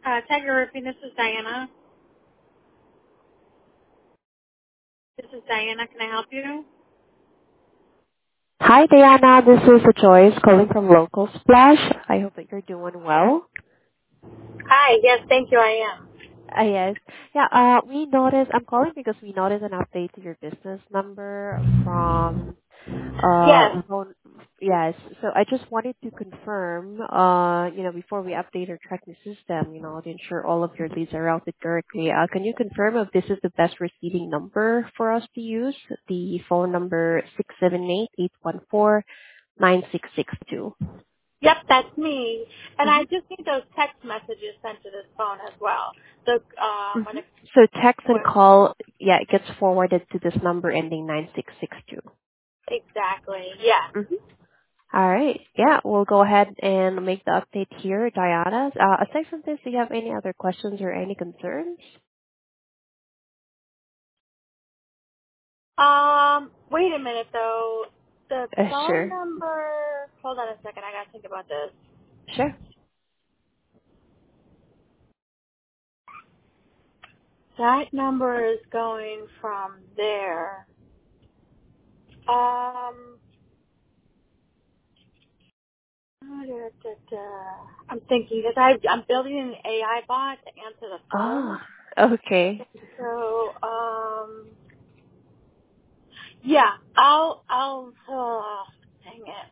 Tiger Roofing, this is Diana. This is Diana. Can I help you? Hi, Diana. This is Joyce calling from Local Splash. I hope that you're doing well. Hi. Yes, thank you. I am. Yes. Yeah, we noticed, I'm calling because we noticed an update to your business number from, Yes. phone. Yes. So I just wanted to confirm, before we update or track the system, to ensure all of your leads are routed correctly. Can you confirm if this is the best receiving number for us to use? The phone number 678-814-9662. Yep, that's me. And I Mm-hmm. just need those text messages sent to this phone as well. So when Mhm. it So text and when, call, yeah, it gets forwarded to this number ending 9662. exactly. Yes. Mm-hmm. All right. Yeah, we'll go ahead and make the update here, Diana. Aside from this, do you have any other questions or any concerns? Wait a minute though. The phone Sure. number. Hold on a second. I gotta think about this. Sure. That number is going from there. Um. I'm thinking because I'm building an AI bot to answer the phone. Ah, okay. So yeah, I'll dang it.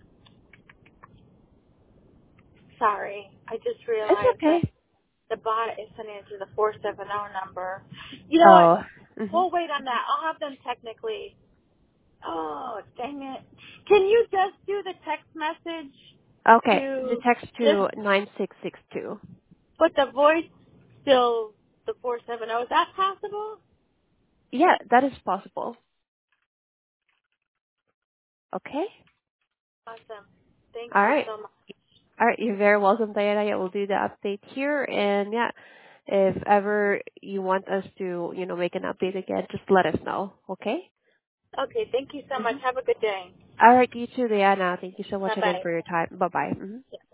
Sorry, I just It's realized that okay. the bot is sending it to the 470 number. You know what? Oh. Mm-hmm. We'll wait on that. I'll have them technically. Oh, dang it! Can you just do the text message Okay. The to text just to 9662. put the voice still the 470? Is that possible? Yeah, that is possible. Okay. Awesome. Thank All you right. so much. All right, you're very welcome, Diana. Yeah, we'll do the update here. And yeah, if ever you want us to, make an update again, just let us know. Okay? Okay, thank you so much. Mm-hmm. Have a good day. All right, you too, Diana. Thank you so much again Bye-bye. for your time. Bye-bye. Mhm.